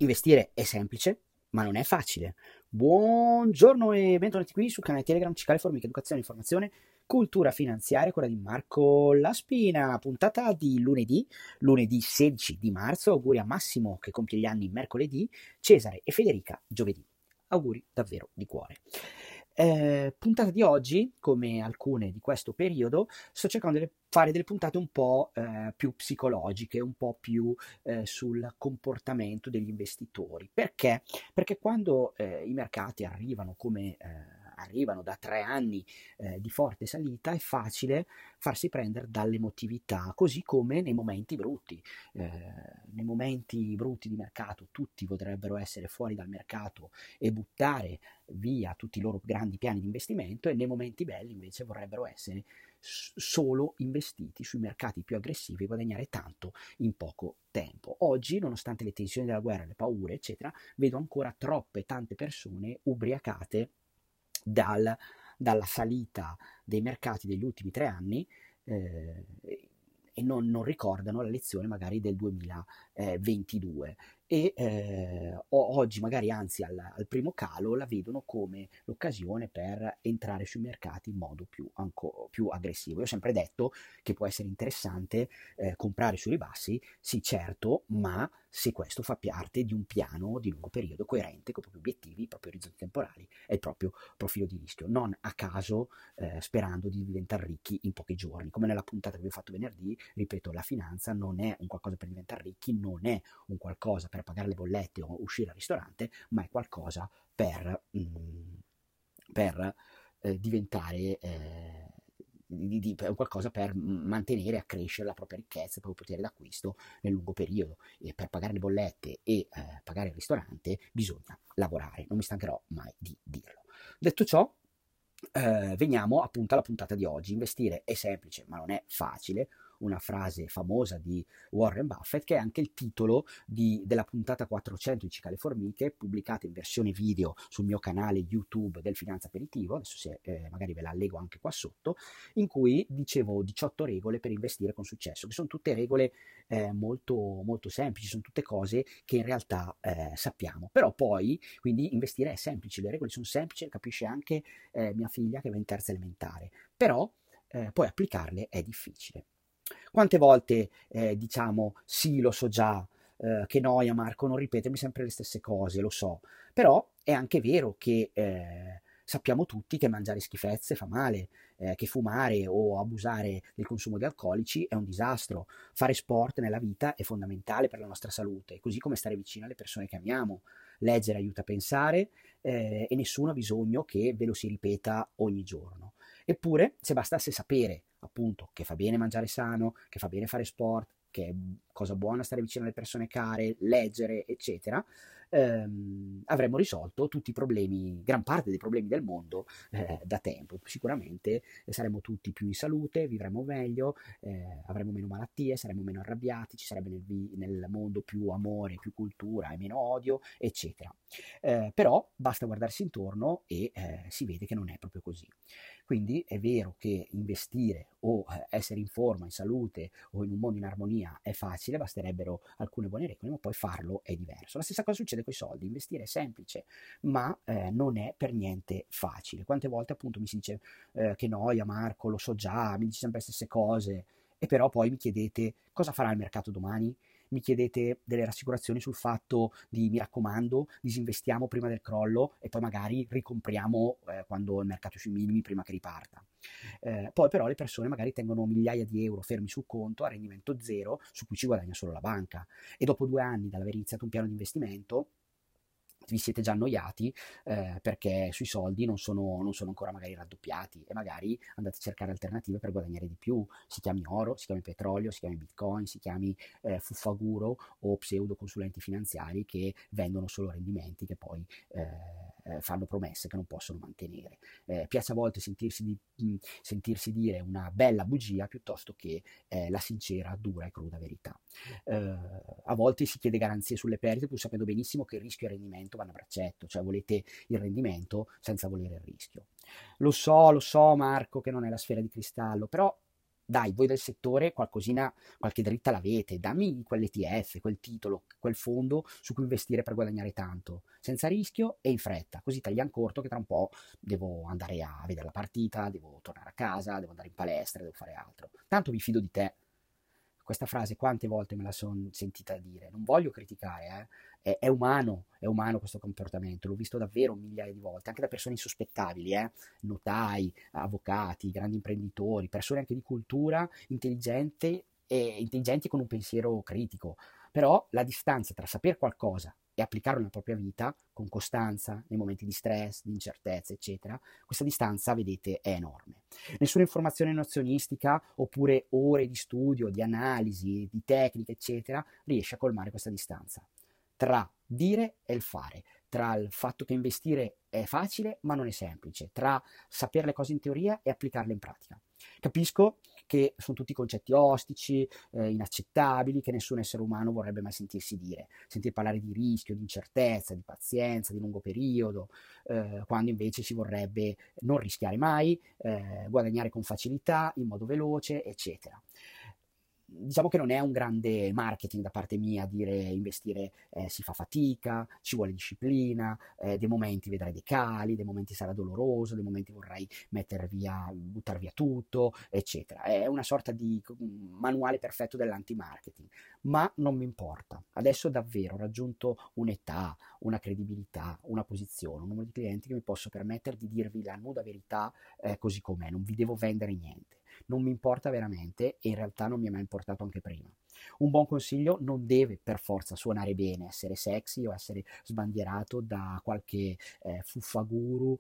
Investire è semplice, ma non è facile. Buongiorno e bentornati qui sul canale Telegram Cicale Formiche Educazione, Informazione, Cultura Finanziaria, quella di Marco Laspina, puntata di lunedì 16 di marzo. Auguri a Massimo che compie gli anni mercoledì, Cesare e Federica giovedì. Auguri davvero di cuore. Puntata di oggi, come alcune di questo periodo, sto cercando di fare delle puntate un po' più psicologiche, un po' più sul comportamento degli investitori. Perché? Perché quando i mercati arrivano come arrivano da 3 anni di forte salita, è facile farsi prendere dall'emotività, così come nei momenti brutti. Nei momenti brutti di mercato tutti vorrebbero essere fuori dal mercato e buttare via tutti i loro grandi piani di investimento, e nei momenti belli invece vorrebbero essere solo investiti sui mercati più aggressivi e guadagnare tanto in poco tempo. Oggi, nonostante le tensioni della guerra, le paure, eccetera, vedo ancora tante persone ubriacate dalla salita dei mercati degli ultimi 3 anni, e non ricordano la lezione magari del 2022, e oggi magari anzi al primo calo la vedono come l'occasione per entrare sui mercati in modo più aggressivo. Io ho sempre detto che può essere interessante comprare sui ribassi, sì certo, ma se questo fa parte di un piano di lungo periodo coerente con i propri obiettivi, i propri orizzonti temporali e il proprio profilo di rischio, non a caso sperando di diventare ricchi in pochi giorni. Come nella puntata che vi ho fatto venerdì, ripeto, la finanza non è un qualcosa per diventare ricchi, non è un qualcosa per pagare le bollette o uscire al ristorante, ma è qualcosa per diventare qualcosa per mantenere e accrescere la propria ricchezza, il proprio potere d'acquisto nel lungo periodo. E per pagare le bollette e pagare il ristorante bisogna lavorare, non mi stancherò mai di dirlo. Detto ciò, veniamo appunto alla puntata di oggi. Investire è semplice, ma non è facile. Una frase famosa di Warren Buffett, che è anche il titolo della puntata 400 di Cicale Formiche, pubblicata in versione video sul mio canale YouTube del Finanza Aperitivo. Adesso magari ve la allego anche qua sotto, in cui dicevo 18 regole per investire con successo, che sono tutte regole molto semplici, sono tutte cose che in realtà sappiamo. Però poi, quindi, investire è semplice, le regole sono semplici, capisce anche mia figlia che va in terza elementare, però poi applicarle è difficile. Quante volte diciamo sì, lo so già, che noia Marco, non ripetermi sempre le stesse cose, lo so, però è anche vero che sappiamo tutti che mangiare schifezze fa male, che fumare o abusare del consumo di alcolici è un disastro, fare sport nella vita è fondamentale per la nostra salute, così come stare vicino alle persone che amiamo, leggere aiuta a pensare, e nessuno ha bisogno che ve lo si ripeta ogni giorno. Eppure, se bastasse sapere appunto che fa bene mangiare sano, che fa bene fare sport, che è cosa buona stare vicino alle persone care, leggere, eccetera, avremmo risolto tutti i problemi, gran parte dei problemi del mondo da tempo. Sicuramente saremmo tutti più in salute, vivremmo meglio, avremmo meno malattie, saremmo meno arrabbiati, ci sarebbe nel mondo più amore, più cultura e meno odio, eccetera. Però basta guardarsi intorno e si vede che non è proprio così. Quindi è vero che investire o essere in forma, in salute o in un mondo in armonia è facile, basterebbero alcune buone regole, ma poi farlo è diverso. La stessa cosa succede con i soldi, investire è semplice, ma non è per niente facile. Quante volte appunto mi si dice che noia Marco, lo so già, mi dici sempre le stesse cose, e però poi mi chiedete cosa farà il mercato domani? Mi chiedete delle rassicurazioni sul fatto di, mi raccomando, disinvestiamo prima del crollo e poi magari ricompriamo quando il mercato è sui minimi prima che riparta. Poi però le persone magari tengono migliaia di euro fermi sul conto a rendimento zero, su cui ci guadagna solo la banca, e dopo 2 anni dall'aver iniziato un piano di investimento vi siete già annoiati perché sui soldi non sono ancora magari raddoppiati, e magari andate a cercare alternative per guadagnare di più. Si chiami oro, si chiami petrolio, si chiami bitcoin, si chiami fuffaguro o pseudo consulenti finanziari che vendono solo rendimenti, che poi fanno promesse che non possono mantenere. Piace a volte sentirsi dire una bella bugia piuttosto che la sincera, dura e cruda verità. A volte si chiede garanzie sulle perdite, pur sapendo benissimo che il rischio e il rendimento vanno a braccetto, cioè volete il rendimento senza volere il rischio. Lo so Marco che non è la sfera di cristallo, però Dai, voi del settore qualcosina, qualche dritta l'avete, dammi quell'ETF, quel titolo, quel fondo su cui investire per guadagnare tanto, senza rischio e in fretta, così tagliamo corto che tra un po' devo andare a vedere la partita, devo tornare a casa, devo andare in palestra, devo fare altro. Tanto mi fido di te. Questa frase quante volte me la sono sentita dire, non voglio criticare, è umano questo comportamento, l'ho visto davvero migliaia di volte, anche da persone insospettabili, notai, avvocati, grandi imprenditori, persone anche di cultura intelligenti con un pensiero critico. Però la distanza tra sapere qualcosa e applicarlo nella propria vita, con costanza, nei momenti di stress, di incertezza, eccetera, questa distanza, vedete, è enorme. Nessuna informazione nozionistica oppure ore di studio, di analisi, di tecnica, eccetera, riesce a colmare questa distanza tra dire e il fare, tra il fatto che investire è facile ma non è semplice, tra sapere le cose in teoria e applicarle in pratica. Capisco che sono tutti concetti ostici, inaccettabili, che nessun essere umano vorrebbe mai sentirsi dire, sentir parlare di rischio, di incertezza, di pazienza, di lungo periodo, quando invece si vorrebbe non rischiare mai, guadagnare con facilità, in modo veloce, eccetera. Diciamo che non è un grande marketing da parte mia dire investire si fa fatica, ci vuole disciplina, dei momenti vedrai dei cali, dei momenti sarà doloroso, dei momenti vorrai buttare via tutto, eccetera. È una sorta di manuale perfetto dell'anti-marketing, ma non mi importa. Adesso davvero ho raggiunto un'età, una credibilità, una posizione, un numero di clienti che mi posso permettere di dirvi la nuda verità così com'è, non vi devo vendere niente. Non mi importa veramente e in realtà non mi è mai importato anche prima. Un buon consiglio non deve per forza suonare bene, essere sexy o essere sbandierato da qualche fuffaguru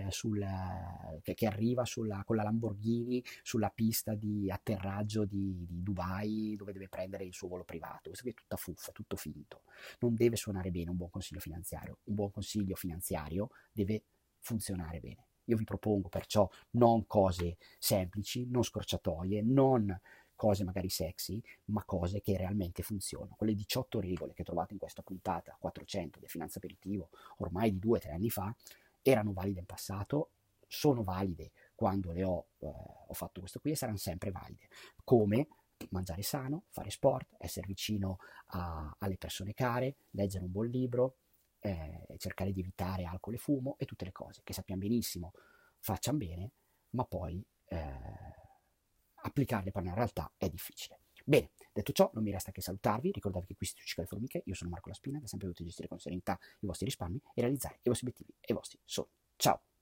che arriva con la Lamborghini sulla pista di atterraggio di Dubai dove deve prendere il suo volo privato. Questo qui è tutta fuffa, tutto finto. Non deve suonare bene un buon consiglio finanziario. Un buon consiglio finanziario deve funzionare bene. Io vi propongo perciò non cose semplici, non scorciatoie, non cose magari sexy, ma cose che realmente funzionano. Quelle 18 regole che trovate in questa puntata 400 di Finanza Aperitivo, ormai di 2 o 3 anni fa, erano valide in passato, sono valide quando ho fatto questo qui e saranno sempre valide. Come mangiare sano, fare sport, essere vicino alle persone care, leggere un buon libro, cercare di evitare alcol e fumo e tutte le cose che sappiamo benissimo facciano bene, ma poi applicarle poi nella realtà è difficile. Bene, detto ciò, non mi resta che salutarvi, ricordatevi che qui si Stuccica le formiche, io sono Marco Laspina, che ha sempre voluto gestire con serenità i vostri risparmi e realizzare i vostri obiettivi e i vostri sogni. Ciao!